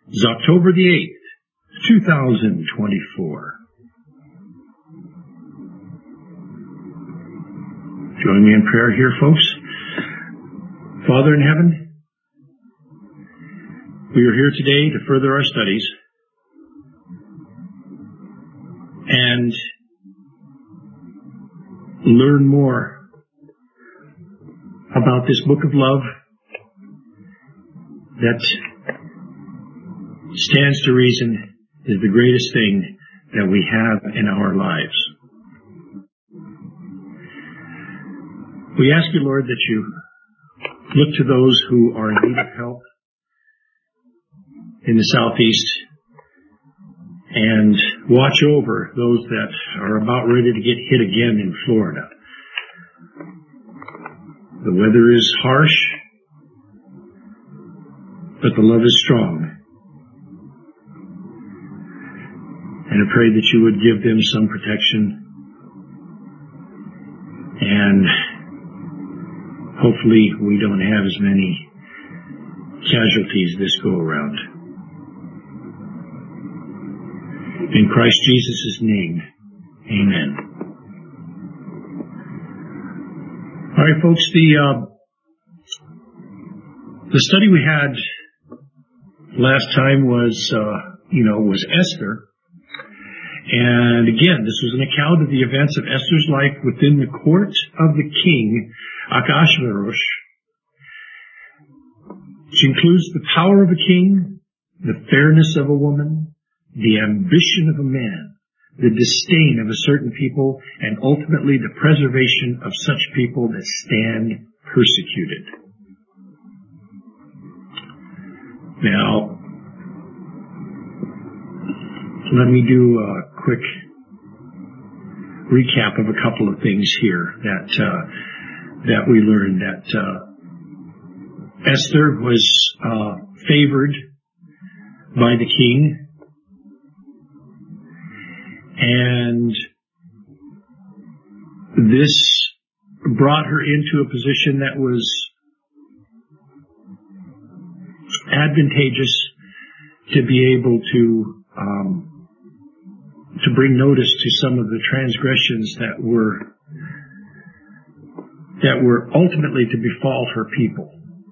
It's October the 8th, 2024. Join me in prayer here, folks. Father in heaven, we are here today to further our studies and learn more about this book of love that stands to reason is the greatest thing that we have in our lives. We ask you, Lord, that you look to those who are in need of help in the Southeast and watch over those that are about ready to get hit again in Florida. The weather is harsh, but the love is strong. And I pray that you would give them some protection and hopefully we don't have as many casualties this go around. In Christ Jesus' name, amen. All right, folks, the study we had last time was Esther. And again, this was an account of the events of Esther's life within the court of the king, Ahasuerus, which includes the power of a king, the fairness of a woman, the ambition of a man, the disdain of a certain people, and ultimately the preservation of such people that stand persecuted. Now, let me do a quick recap of a couple of things here that we learned. That Esther was favored by the king, and this brought her into a position that was advantageous to be able to bring notice to some of the transgressions that were ultimately to befall her people.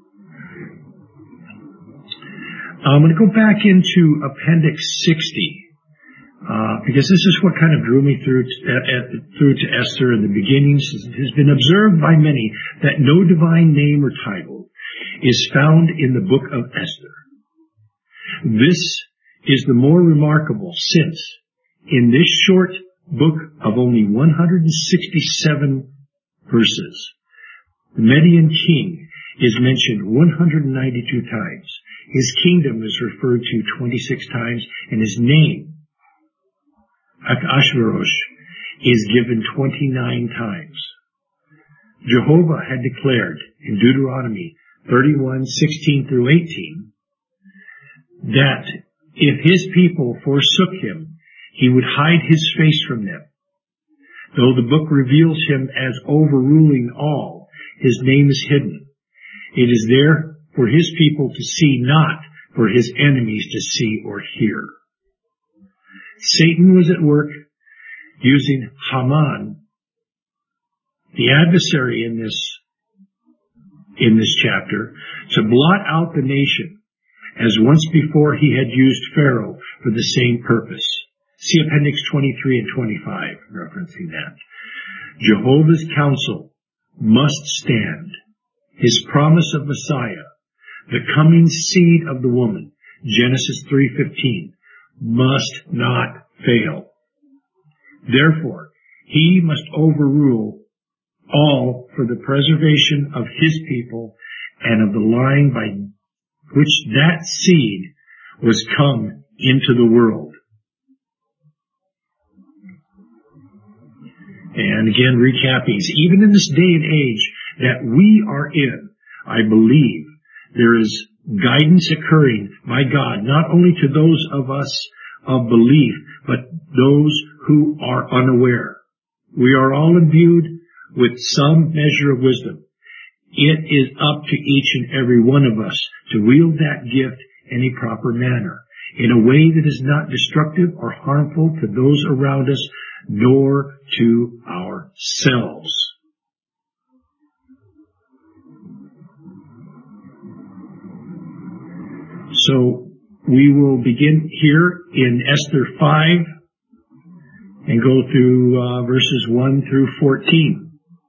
I'm going to go back into Appendix 60, because this is what kind of drew me through to Esther in the beginnings. It has been observed by many that no divine name or title is found in the book of Esther. This is the more remarkable since in this short book of only 167 verses, the Median king is mentioned 192 times. His kingdom is referred to 26 times, and his name, Ahasuerus, is given 29 times. Jehovah had declared in Deuteronomy 31:16 through 18 that if his people forsook him, he would hide his face from them. Though the book reveals him as overruling all, his name is hidden. It is there for his people to see, not for his enemies to see or hear. Satan was at work using Haman, the adversary in this chapter, to blot out the nation, as once before he had used Pharaoh for the same purpose. See Appendix 23 and 25, referencing that. Jehovah's counsel must stand. His promise of Messiah, the coming seed of the woman, Genesis 3:15, must not fail. Therefore, he must overrule all for the preservation of his people and of the line by which that seed was come into the world. And again, recapping, even in this day and age that we are in, I believe there is guidance occurring by God, not only to those of us of belief, but those who are unaware. We are all imbued with some measure of wisdom. It is up to each and every one of us to wield that gift in a proper manner, in a way that is not destructive or harmful to those around us, nor to ourselves. So we will begin here in Esther 5 and go through verses 1 through 14.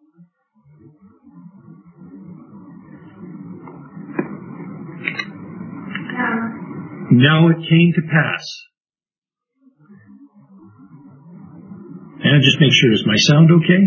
Now it came to pass. And just make sure, does my sound okay?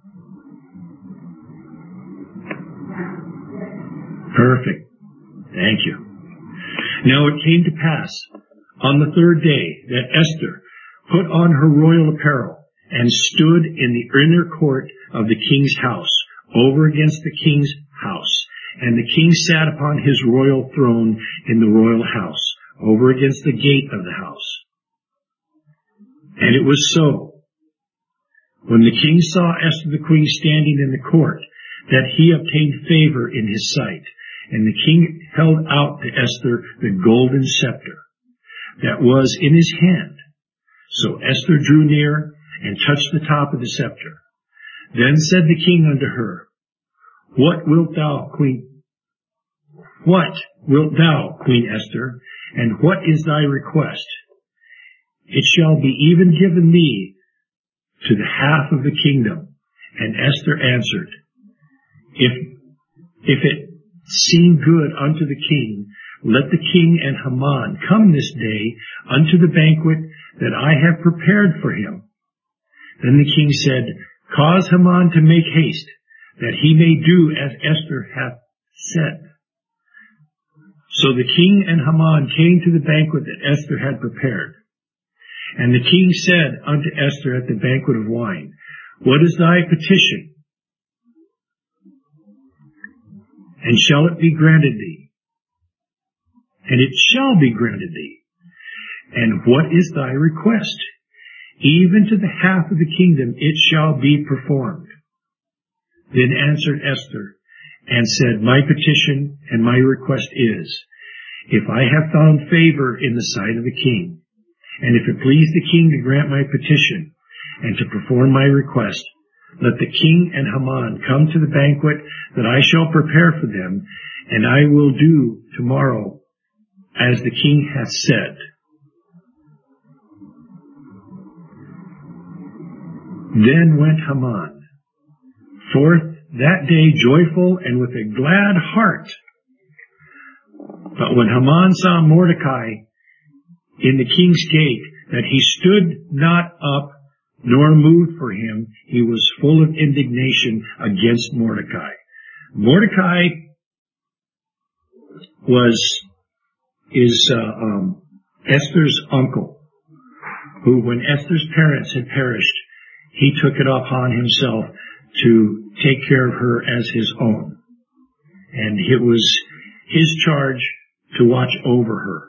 Perfect. Thank you. Now it came to pass on the third day that Esther put on her royal apparel and stood in the inner court of the king's house, over against the king's house. And the king sat upon his royal throne in the royal house, over against the gate of the house. And it was so, when the king saw Esther the queen standing in the court, that he obtained favor in his sight. And the king held out to Esther the golden scepter that was in his hand. So Esther drew near and touched the top of the scepter. Then said the king unto her, What wilt thou, Queen Esther, and what is thy request? It shall be even given thee to the half of the kingdom. And Esther answered, If it seem good unto the king, let the king and Haman come this day unto the banquet that I have prepared for him. Then the king said, Cause Haman to make haste, that he may do as Esther hath said. So the king and Haman came to the banquet that Esther had prepared. And the king said unto Esther at the banquet of wine, What is thy petition? And shall it be granted thee? And it shall be granted thee. And what is thy request? Even to the half of the kingdom it shall be performed. Then answered Esther, and said, My petition and my request is, if I have found favor in the sight of the king, and if it please the king to grant my petition, and to perform my request, let the king and Haman come to the banquet that I shall prepare for them, and I will do tomorrow as the king hath said. Then went Haman forth that day joyful and with a glad heart. But when Haman saw Mordecai in the king's gate, that he stood not up nor moved for him, he was full of indignation against Mordecai. Mordecai is Esther's uncle, who, when Esther's parents had perished, he took it upon himself to take care of her as his own. And it was his charge to watch over her.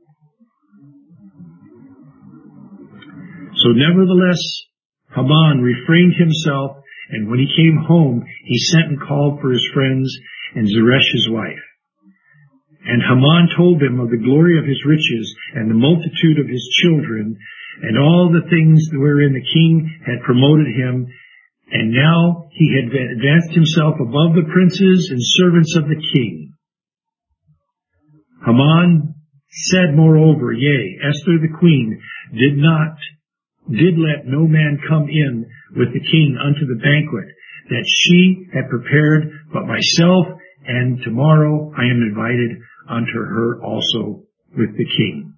So nevertheless, Haman refrained himself, and when he came home, he sent and called for his friends and Zeresh his wife. And Haman told them of the glory of his riches and the multitude of his children, and all the things wherein the king had promoted him. And now he had advanced himself above the princes and servants of the king. Haman said moreover, Yea, Esther the queen did let no man come in with the king unto the banquet that she had prepared but myself, and tomorrow I am invited unto her also with the king.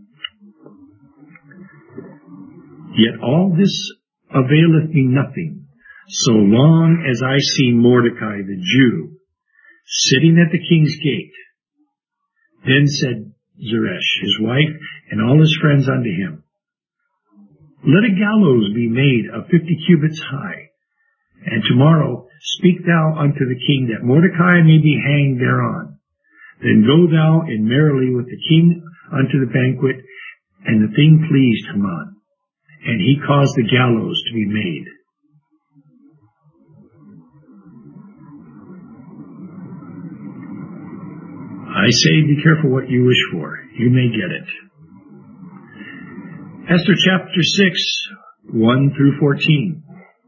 Yet all this availeth me nothing, so long as I see Mordecai the Jew sitting at the king's gate. Then said Zeresh his wife and all his friends unto him, Let a gallows be made of 50 cubits high, and tomorrow speak thou unto the king that Mordecai may be hanged thereon. Then go thou in merrily with the king unto the banquet. And the thing pleased Haman, and he caused the gallows to be made. I say, be careful what you wish for. You may get it. Esther chapter 6, 1 through 14.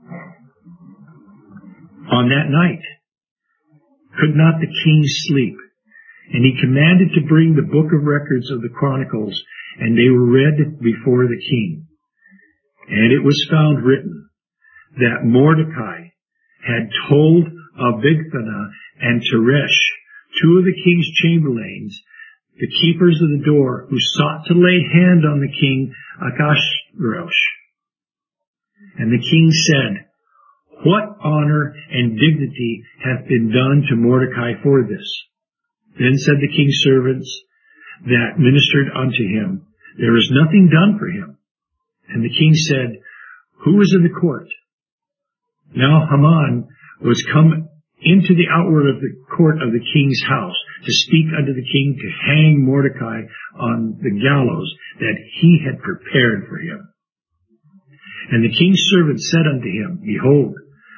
On that night, could not the king sleep, and he commanded to bring the book of records of the Chronicles, and they were read before the king. And it was found written that Mordecai had told of Bigthana and Teresh, two of the king's chamberlains, the keepers of the door, who sought to lay hand on the king Ahasuerus. And the king said, what honor and dignity hath been done to Mordecai for this? Then said the king's servants that ministered unto him, there is nothing done for him. And the king said, who is in the court? Now Haman was come into the outward of the court of the king's house to speak unto the king to hang Mordecai on the gallows that he had prepared for him. And the king's servant said unto him, behold,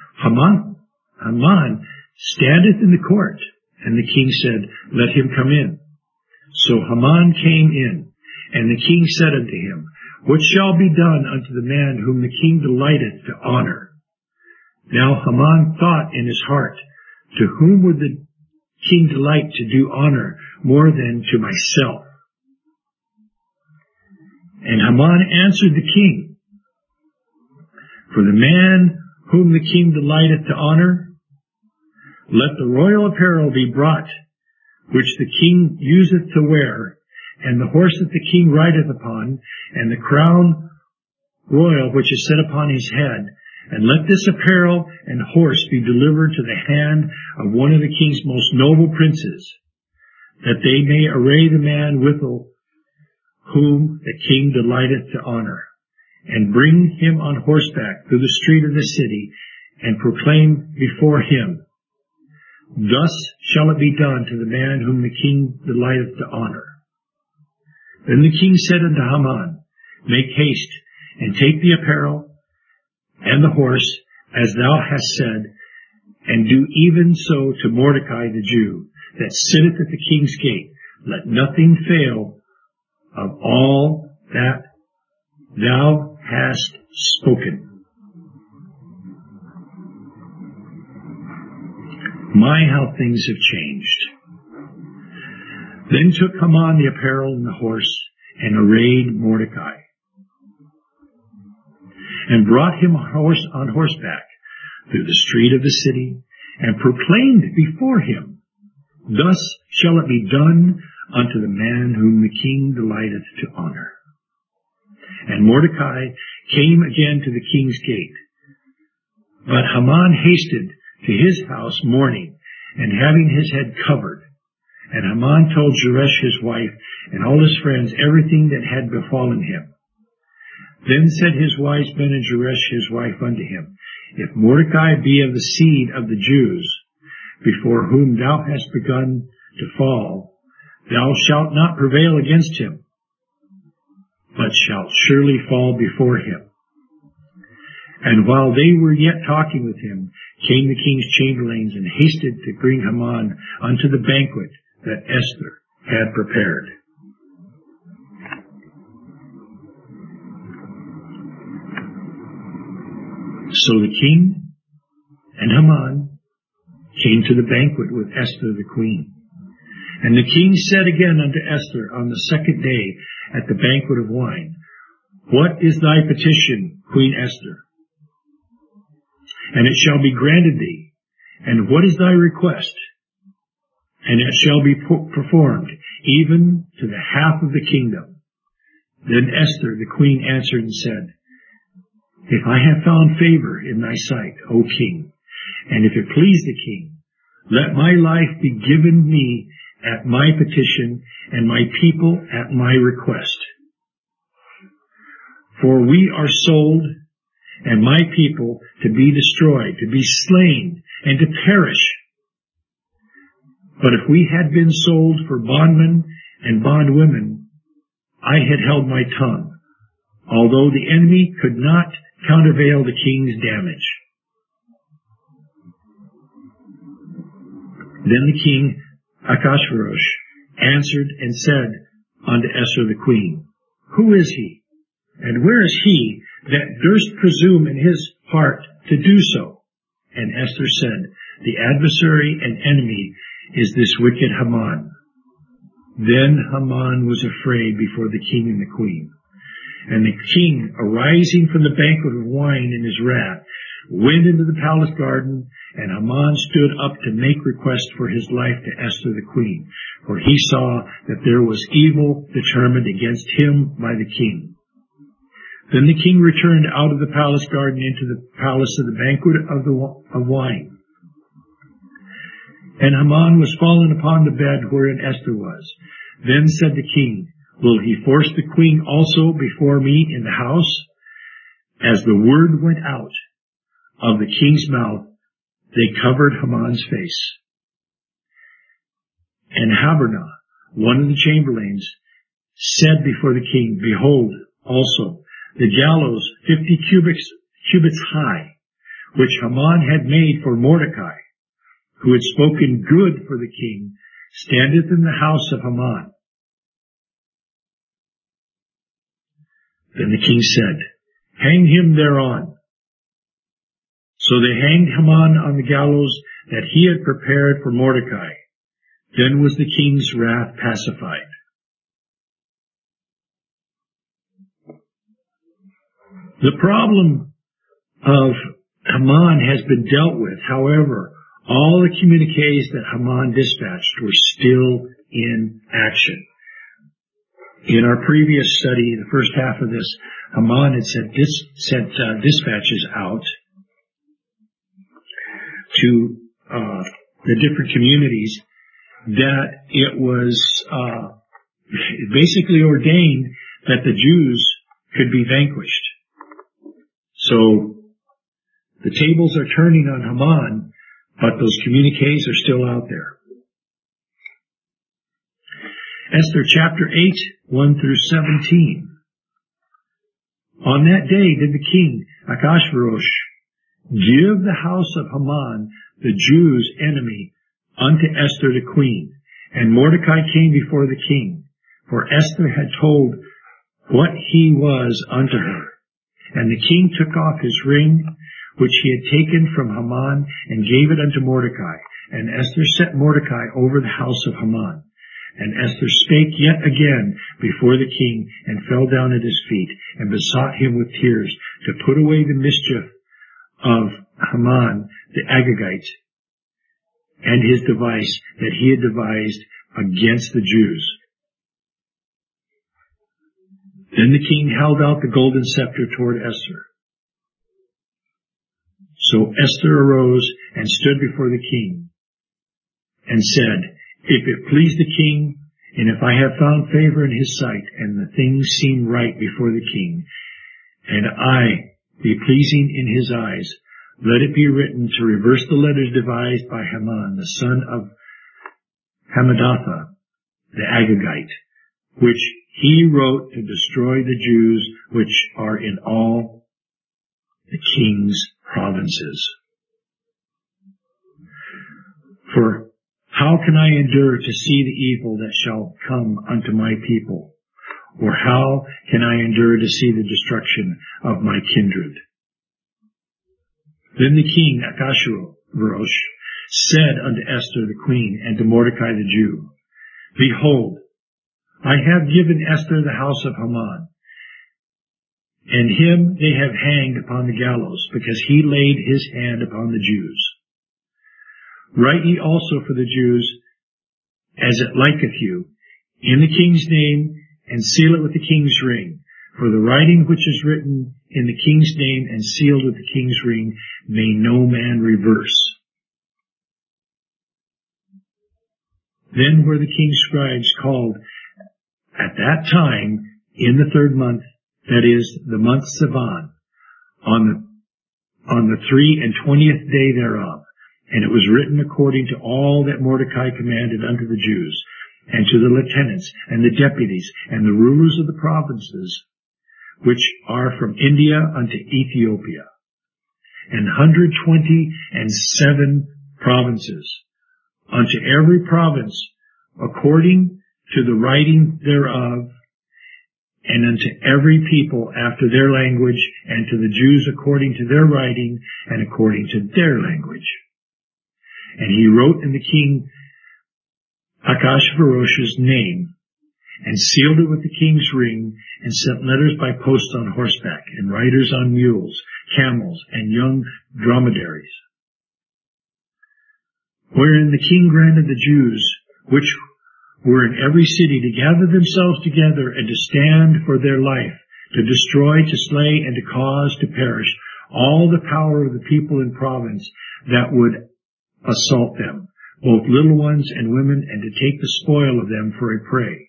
Haman standeth in the court. And the king said, let him come in. So Haman came in, and the king said unto him, what shall be done unto the man whom the king delighteth to honor? Now Haman thought in his heart, to whom would the king delight to do honor more than to myself? And Haman answered the king, for the man whom the king delighteth to honor, let the royal apparel be brought, which the king useth to wear, and the horse that the king rideth upon, and the crown royal which is set upon his head, and let this apparel and horse be delivered to the hand of one of the king's most noble princes, that they may array the man withal whom the king delighteth to honor, and bring him on horseback through the street of the city, and proclaim before him, thus shall it be done to the man whom the king delighteth to honor. Then the king said unto Haman, make haste, and take the apparel and the horse, as thou hast said, and do even so to Mordecai the Jew, that sitteth at the king's gate. Let nothing fail of all that thou hast spoken. My, how things have changed. Then took Haman the apparel and the horse, and arrayed Mordecai, and brought him on horseback through the street of the city, and proclaimed before him, thus shall it be done unto the man whom the king delighteth to honor. And Mordecai came again to the king's gate. But Haman hasted to his house mourning, and having his head covered. And Haman told Zeresh his wife, and all his friends, everything that had befallen him. Then said his wise men and Zeresh his wife unto him, if Mordecai be of the seed of the Jews, before whom thou hast begun to fall, thou shalt not prevail against him, but shalt surely fall before him. And while they were yet talking with him, came the king's chamberlains, and hasted to bring Haman unto the banquet that Esther had prepared. So the king and Haman came to the banquet with Esther the queen. And the king said again unto Esther on the second day at the banquet of wine, what is thy petition, Queen Esther? And it shall be granted thee. And what is thy request? And it shall be performed, even to the half of the kingdom. Then Esther the queen answered and said, if I have found favor in thy sight, O king, and if it please the king, let my life be given me at my petition, and my people at my request. For we are sold, and my people to be destroyed, to be slain, and to perish. But if we had been sold for bondmen and bondwomen, I had held my tongue, although the enemy could not countervail the king's damage. Then the king Ahasuerus answered and said unto Esther the queen, Who is he? And where is he that durst presume in his heart to do so? And Esther said, The adversary and enemy is this wicked Haman. Then Haman was afraid before the king and the queen. And the king, arising from the banquet of wine in his wrath, went into the palace garden, and Haman stood up to make request for his life to Esther the queen, for he saw that there was evil determined against him by the king. Then the king returned out of the palace garden into the palace of the banquet of wine. And Haman was fallen upon the bed wherein Esther was. Then said the king, Will he force the queen also before me in the house? As the word went out of the king's mouth, they covered Haman's face. And Habernah, one of the chamberlains, said before the king, Behold, also, the gallows 50 cubits high, which Haman had made for Mordecai, who had spoken good for the king, standeth in the house of Haman. Then the king said, Hang him thereon. So they hanged Haman on the gallows that he had prepared for Mordecai. Then was the king's wrath pacified. The problem of Haman has been dealt with. However, all the communiques that Haman dispatched were still in action. In our previous study, the first half of this, Haman had sent dispatches out to the different communities that it was basically ordained that the Jews could be vanquished. So the tables are turning on Haman, but those communiques are still out there. Esther chapter 8, 1 through 17. On that day did the king Achashverosh give the house of Haman, the Jews' enemy, unto Esther the queen. And Mordecai came before the king, for Esther had told what he was unto her. And the king took off his ring, which he had taken from Haman, and gave it unto Mordecai. And Esther set Mordecai over the house of Haman. And Esther spake yet again before the king, and fell down at his feet, and besought him with tears to put away the mischief of Haman the Agagite, and his device that he had devised against the Jews. Then the king held out the golden scepter toward Esther. So Esther arose and stood before the king, and said, If it please the king, and if I have found favor in his sight, and the things seem right before the king, and I be pleasing in his eyes, let it be written to reverse the letters devised by Haman, the son of Hammedatha, the Agagite, which he wrote to destroy the Jews which are in all the king's provinces. For how can I endure to see the evil that shall come unto my people? Or how can I endure to see the destruction of my kindred? Then the king Achashverosh said unto Esther the queen, and to Mordecai the Jew, Behold, I have given Esther the house of Haman, and him they have hanged upon the gallows, because he laid his hand upon the Jews. Write ye also for the Jews, as it liketh you, in the king's name, and seal it with the king's ring. For the writing which is written in the king's name and sealed with the king's ring may no man reverse. Then were the king's scribes called at that time in the 3rd month, that is, the month Sivan, on the 23 day thereof. And it was written according to all that Mordecai commanded unto the Jews, and to the lieutenants, and the deputies, and the rulers of the provinces, which are from India unto Ethiopia, and 127 provinces, unto every province according to the writing thereof, and unto every people after their language, and to the Jews according to their writing, and according to their language. And he wrote in the king Achashverosh's name, and sealed it with the king's ring, and sent letters by post on horseback, and riders on mules, camels, and young dromedaries. Wherein the king granted the Jews, which were in every city, to gather themselves together, and to stand for their life, to destroy, to slay, and to cause to perish all the power of the people in province that would assault them, both little ones and women, and to take the spoil of them for a prey.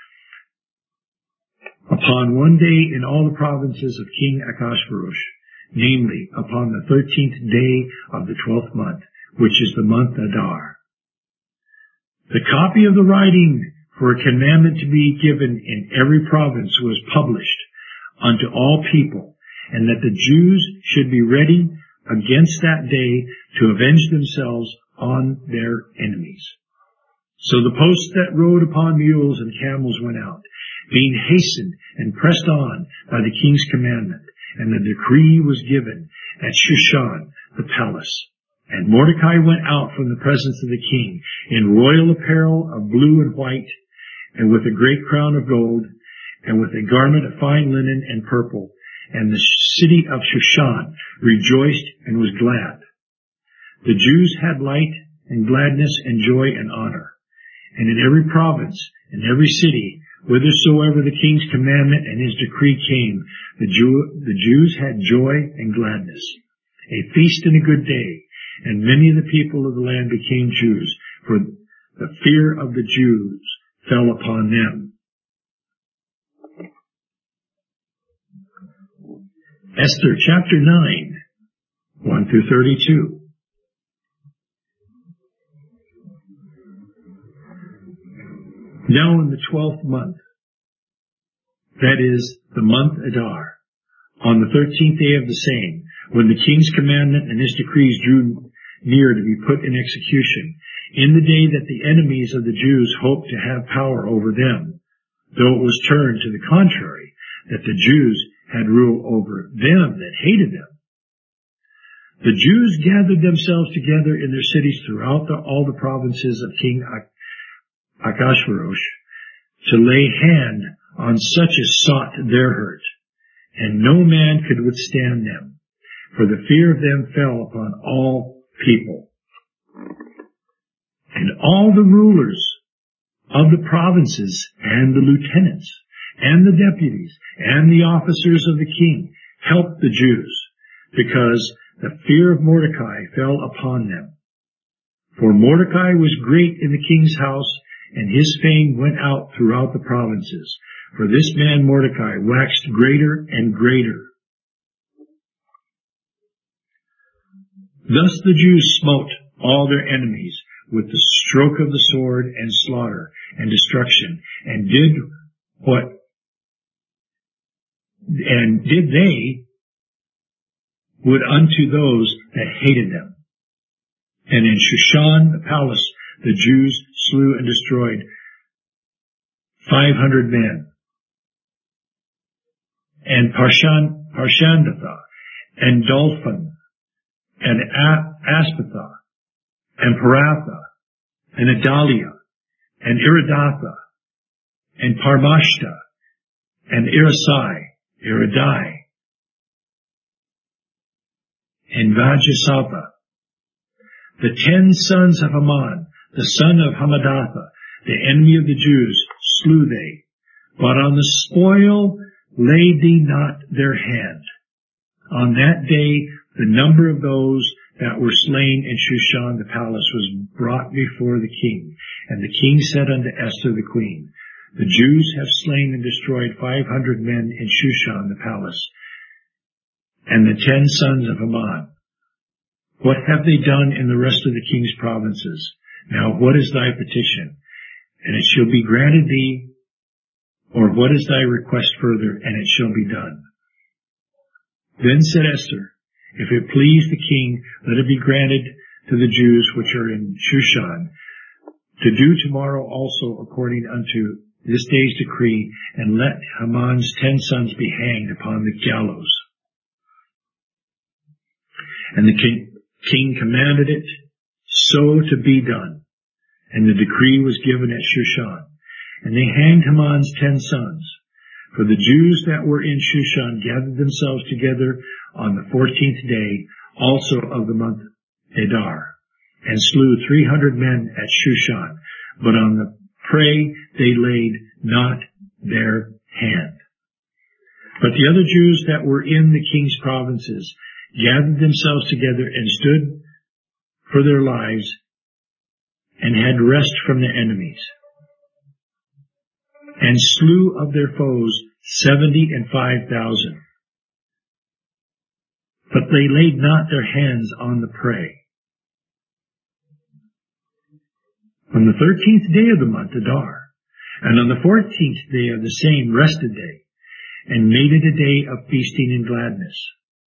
Upon one day in all the provinces of King Achashverosh, namely upon the 13th day of the 12th month, which is the month Adar. The copy of the writing for a commandment to be given in every province was published unto all people, and that the Jews should be ready against that day to avenge themselves on their enemies. So the posts that rode upon mules and camels went out, being hastened and pressed on by the king's commandment, and the decree was given at Shushan, the palace. And Mordecai went out from the presence of the king in royal apparel of blue and white, and with a great crown of gold, and with a garment of fine linen and purple. And the city of Shushan rejoiced and was glad. The Jews had light and gladness and joy and honor. And in every province, in every city, whithersoever the king's commandment and his decree came, the Jews had joy and gladness, a feast and a good day. And many of the people of the land became Jews, for the fear of the Jews fell upon them. Esther chapter 9, 1 through 32. Now in the 12th month, that is, the month Adar, on the 13th day of the same, when the king's commandment and his decrees drew near to be put in execution, in the day that the enemies of the Jews hoped to have power over them, though it was turned to the contrary, that the Jews had rule over them that hated them. The Jews gathered themselves together in their cities throughout all the provinces of King Achashverosh to lay hand on such as sought their hurt, and no man could withstand them, for the fear of them fell upon all people. And all the rulers of the provinces and the lieutenants and the deputies and the officers of the king helped the Jews, because the fear of Mordecai fell upon them. For Mordecai was great in the king's house, and his fame went out throughout the provinces. For this man Mordecai waxed greater and greater. Thus the Jews smote all their enemies with the stroke of the sword and slaughter and destruction, and did they would unto those that hated them. And in Shushan the palace the Jews slew and destroyed 500 men. And Parshandatha, and Dalphon, and Aspatha, and Paratha, and Adalia, and Iridatha, and Parmashta, and Iridai, and Vajasatha. The 10 sons of Haman, the son of Hamadatha, the enemy of the Jews, slew they. But on the spoil laid they not their hand. On that day the number of those that were slain in Shushan the palace was brought before the king. And the king said unto Esther the queen, The Jews have slain and destroyed 500 men in Shushan the palace, and the 10 sons of Haman. What have they done in the rest of the king's provinces? Now what is thy petition? And it shall be granted thee. Or what is thy request further? And it shall be done. Then said Esther, If it please the king, let it be granted to the Jews which are in Shushan, to do tomorrow also according unto this day's decree, and let Haman's 10 sons be hanged upon the gallows. And the king commanded it so to be done. And the decree was given at Shushan. And they hanged Haman's 10 sons. For the Jews that were in Shushan gathered themselves together on the 14th day also of the month Adar, and slew 300 men at Shushan. But on the prey they laid not their hand. But the other Jews that were in the king's provinces gathered themselves together and stood for their lives, and had rest from the enemies, and slew of their foes 75,000. But they laid not their hands on the prey. On the 13th day of the month Adar, and on the 14th day of the same rested day, and made it a day of feasting and gladness.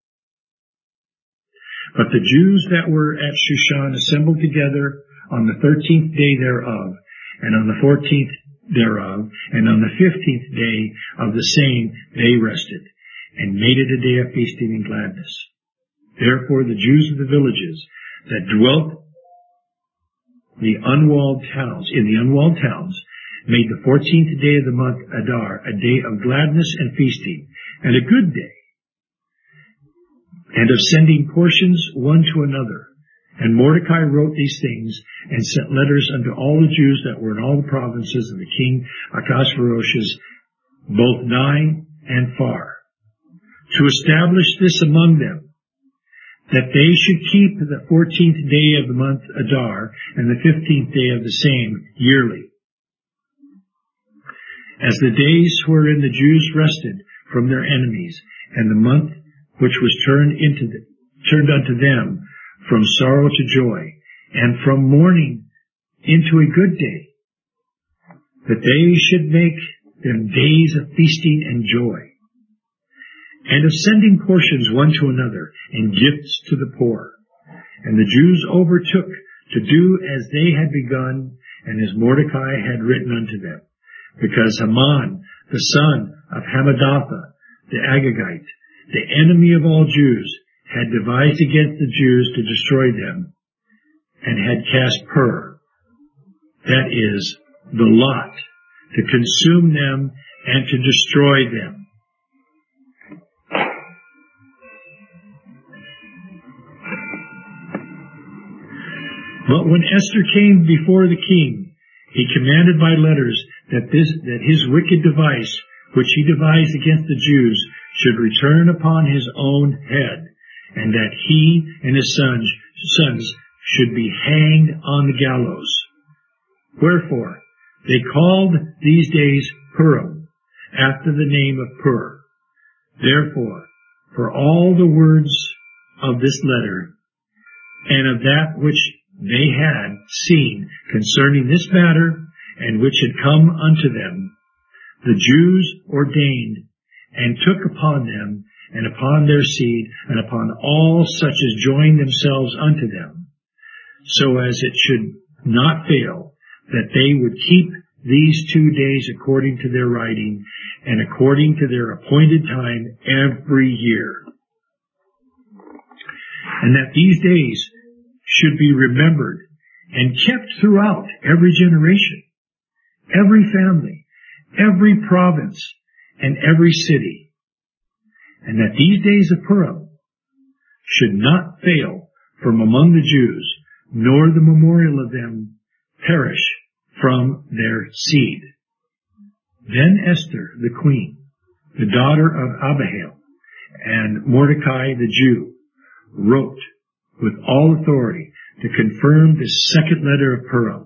But the Jews that were at Shushan assembled together on the 13th day thereof, and on the 14th thereof, and on the 15th day of the same they rested, and made it a day of feasting and gladness. Therefore the Jews of the villages that dwelt in the unwalled towns, made the 14th day of the month Adar a day of gladness and feasting, and a good day, and of sending portions one to another. And Mordecai wrote these things, and sent letters unto all the Jews that were in all the provinces of the king Ahasuerus, both nigh and far, to establish this among them, that they should keep the 14th day of the month Adar, and the 15th day of the same yearly, as the days wherein the Jews rested from their enemies, and the month which was turned unto them from sorrow to joy, and from mourning into a good day, that they should make them days of feasting and joy, and of sending portions one to another, and gifts to the poor. And the Jews overtook to do as they had begun, and as Mordecai had written unto them, because Haman, the son of Hammedatha, the Agagite, the enemy of all Jews, had devised against the Jews to destroy them, and had cast Pur, that is, the lot, to consume them and to destroy them. But when Esther came before the king, he commanded by letters that his wicked device, which he devised against the Jews, should return upon his own head, and that he and his sons should be hanged on the gallows. Wherefore they called these days Purim, after the name of Pur. Therefore, for all the words of this letter, and of that which they had seen concerning this matter, and which had come unto them, the Jews ordained, and took upon them, and upon their seed, and upon all such as joined themselves unto them, so as it should not fail, that they would keep these 2 days according to their writing, and according to their appointed time every year. And that these days should be remembered, and kept throughout every generation, every family, every province, and every city, and that these days of Purim should not fail from among the Jews, nor the memorial of them perish from their seed. Then Esther, the queen, the daughter of Abihail, and Mordecai the Jew, wrote with all authority to confirm this second letter of Purim.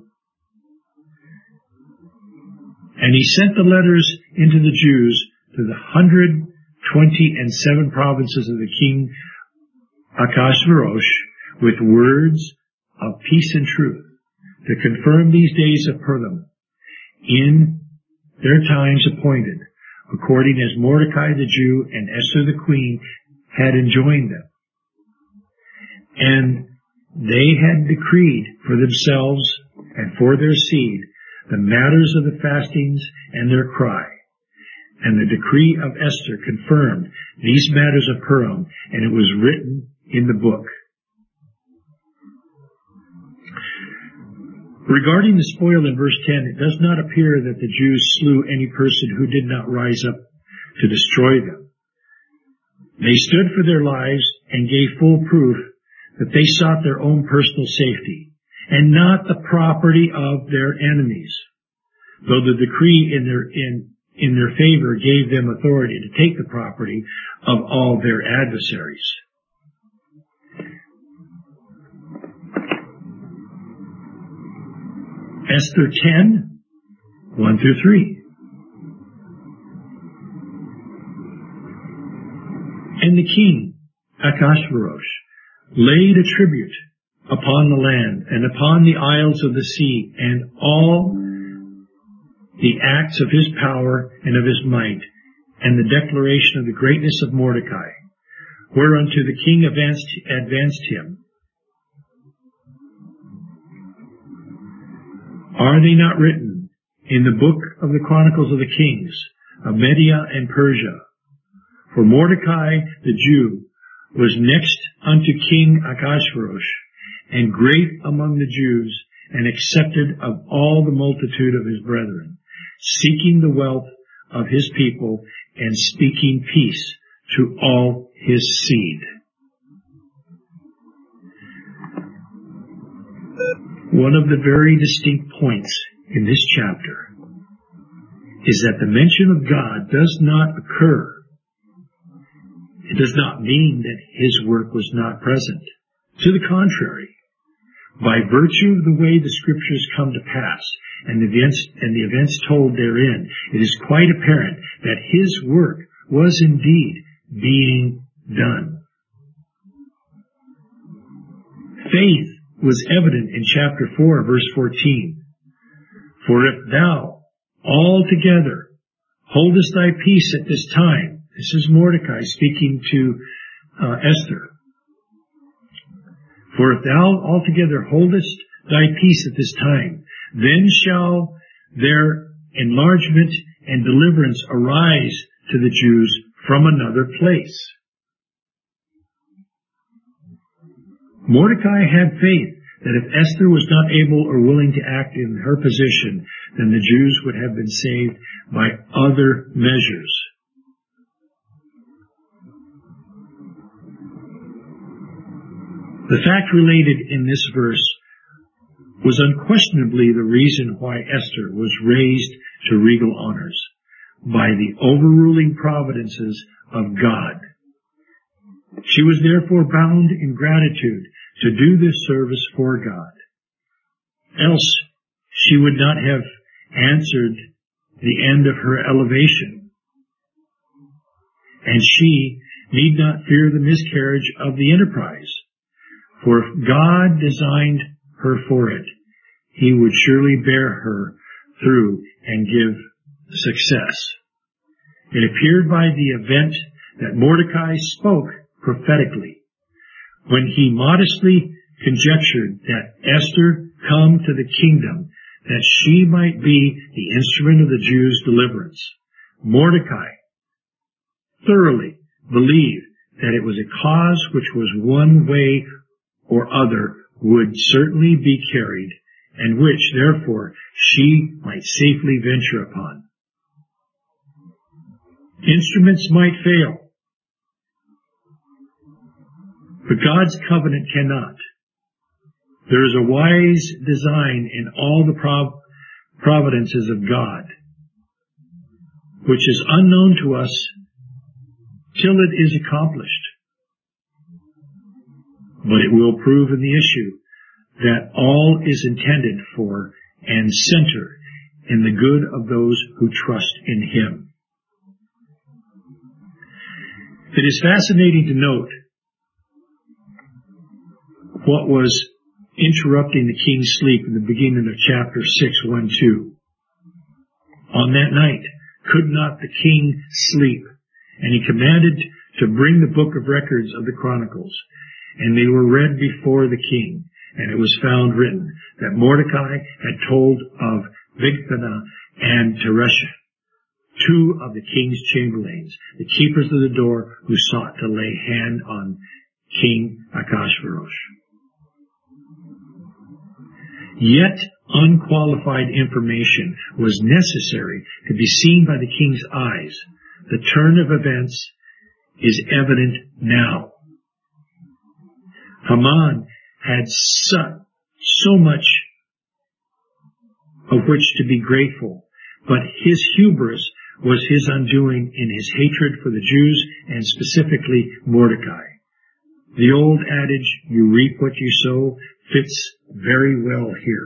And he sent the letters into the Jews to the 127 provinces of the king Ahasuerus with words of peace and truth, to confirm these days of Purim in their times appointed, according as Mordecai the Jew and Esther the queen had enjoined them. And they had decreed for themselves and for their seed, the matters of the fastings and their cry. And the decree of Esther confirmed these matters of Purim, and it was written in the book. Regarding the spoil in verse 10, it does not appear that the Jews slew any person who did not rise up to destroy them. They stood for their lives and gave full proof that they sought their own personal safety and not the property of their enemies, though the decree in their favor gave them authority to take the property of all their adversaries. Esther 10, 1 through 3. And the king, Ahasuerus, laid a tribute upon the land and upon the isles of the sea, and all the acts of his power and of his might, and the declaration of the greatness of Mordecai, whereunto the king advanced him. Are they not written in the book of the Chronicles of the Kings of Media and Persia? For Mordecai the Jew was next unto King Ahasuerus, and great among the Jews, and accepted of all the multitude of his brethren, seeking the wealth of his people, and speaking peace to all his seed. One of the very distinct points in this chapter is that the mention of God does not occur. It does not mean that his work was not present. To the contrary, by virtue of the way the scriptures come to pass and the events told therein, it is quite apparent that his work was indeed being done. Faith was evident in chapter 4, verse 14. For if thou altogether holdest thy peace at this time, this is Mordecai speaking to Esther. For if thou altogether holdest thy peace at this time, then shall their enlargement and deliverance arise to the Jews from another place. Mordecai had faith that if Esther was not able or willing to act in her position, then the Jews would have been saved by other measures. The fact related in this verse was unquestionably the reason why Esther was raised to regal honors, by the overruling providences of God. She was therefore bound in gratitude to do this service for God. Else she would not have answered the end of her elevation. And she need not fear the miscarriage of the enterprise. For if God designed her for it, he would surely bear her through and give success. It appeared by the event that Mordecai spoke prophetically when he modestly conjectured that Esther come to the kingdom that she might be the instrument of the Jews' deliverance. Mordecai thoroughly believed that it was a cause which was one way or other would certainly be carried, and which, therefore, she might safely venture upon. Instruments might fail, but God's covenant cannot. There is a wise design in all the providences of God, which is unknown to us till it is accomplished. But it will prove in the issue that all is intended for and center in the good of those who trust in him. It is fascinating to note what was interrupting the king's sleep in the beginning of chapter 6, 1-2. On that night could not the king sleep, and he commanded to bring the book of records of the Chronicles, and they were read before the king. and it was found written that Mordecai had told of Bigthana and Teresh, two of the king's chamberlains, the keepers of the door, who sought to lay hand on King Ahasuerus. Yet unqualified information was necessary to be seen by the king's eyes. The turn of events is evident now. Haman had so much of which to be grateful, but his hubris was his undoing in his hatred for the Jews and specifically Mordecai. The old adage, you reap what you sow, fits very well here.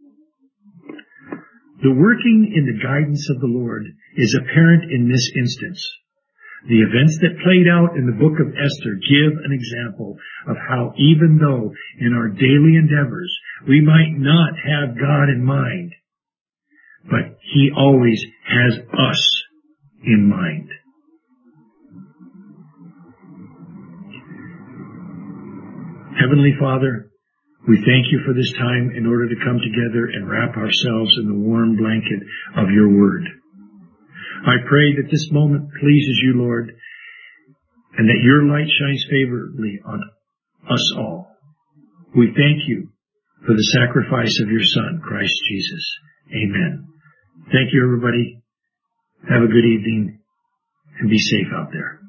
The working in the guidance of the Lord is apparent in this instance. The events that played out in the book of Esther give an example of how even though in our daily endeavors we might not have God in mind, but He always has us in mind. Heavenly Father, we thank you for this time in order to come together and wrap ourselves in the warm blanket of your word. I pray that this moment pleases you, Lord, and that your light shines favorably on us all. We thank you for the sacrifice of your Son, Christ Jesus. Amen. Thank you, everybody. Have a good evening, and be safe out there.